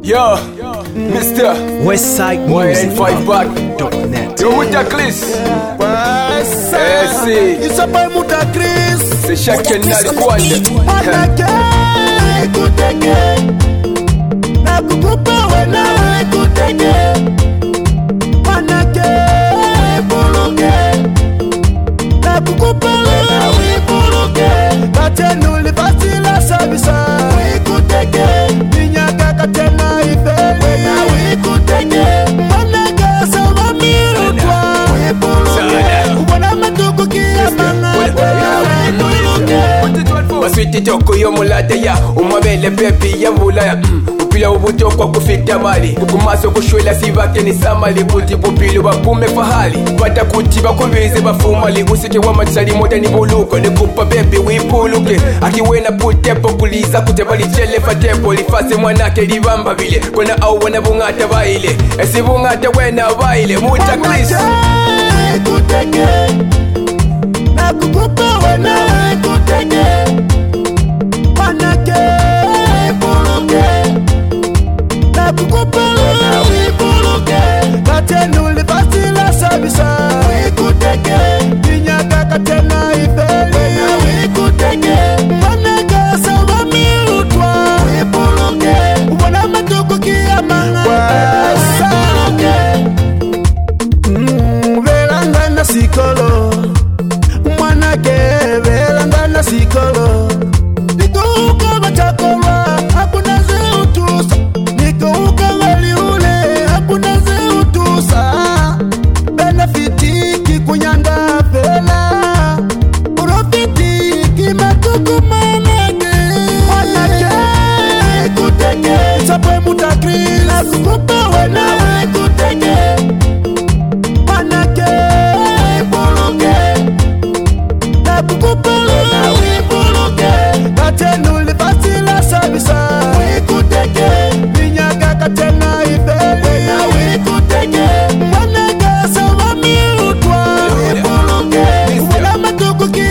Yo, Mr. WestsideMusicBlog.net. Yo, Mutaklis. It's a boy Mutaklis. C'est chacun n'a le coin. Manake, kuteke. Na kukupa wena kuteke. Manake, buluke. Na kukupa wena buluke. Katenu lifasila sabisa. Kuteke. Ninyaka katena ifeli. Wena kuteke. Manake sawa mirutwa. Buluke. Kubona matuku kia manga. Maswiti toko yo mulade ya umabele pepi ya mbulaya upila ubuto kwa kufita mali kumaso kushwela sibake ni samali kuti pupili wapume fahali bata kuti bakubize bafumali usike wa machali moda ni buluko ni kupa bebi wipuluke akiwena putepo kuliza kutebali chele fatepo lifase mwanake libamba bile kona au wana bungata baile esi bungata wena baile Mutaklis kuteke na kukupa wena kuteke manake buluke na kukupa wena buluke katenu lifasila sabisa kuteke ninyaka katena ifeli kuteke manake sawa mirutwa buluke ubona matuku kia manga velangana sikolo mwanake velangana sikolo nikouka bachakolwa hakuna zeutusa nikouka waliule hakuna zeutusa benefiti kikunyanga vela profiti kimatuku manake mwanake kuteke sapwe Mutaklis na kukupa wena kuteke manake buluke na kukupa wena buluke katenu lifasila sabisa kuteke ninyaka katena ifeli kuteke manake sawa mirutwa buluke wala matuku kia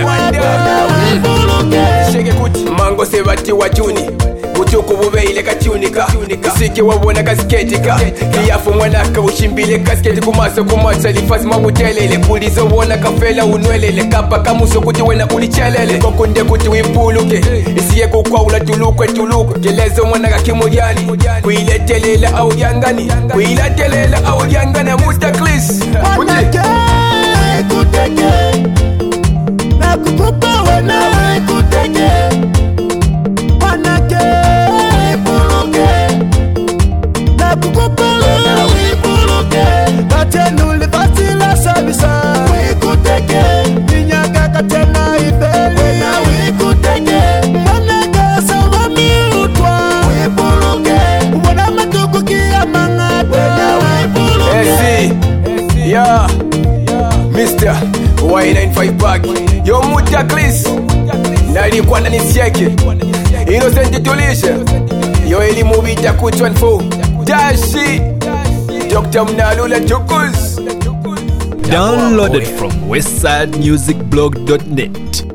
buluke shege kuti mango sebati wachuni butuku bubeile kachunika isike wabona kasiketika kiyafu mwanaka ushimbile kasiketi kumaso kumacha lifasi mabutelele kulizo wona kafela unwelele kapa kamuso kuti wena ulichelele kokunde kuti wipuluke isiye kukwaula tulukwe kelezo mwanaka kimujani kuiletelela au yangani kuiletelela au yangani Mutaklis manake kuteke na kukupa wena kuteke manake buluke na kukupa wena buluke katenu lifasila sabisa kuteke ninyaka katena ifeli kuteke manake sawa mirutwa buluke ubona matuku kia manga Esi, yeah, Mr. Y95 Bag. Yo Mutaklis, nalikuwa ndani siake Innocent tulisha. Yo elimu vita kuchwan fo Dashi Dr. Mnalula Chukuz. Downloaded from WestsideMusicBlog.net.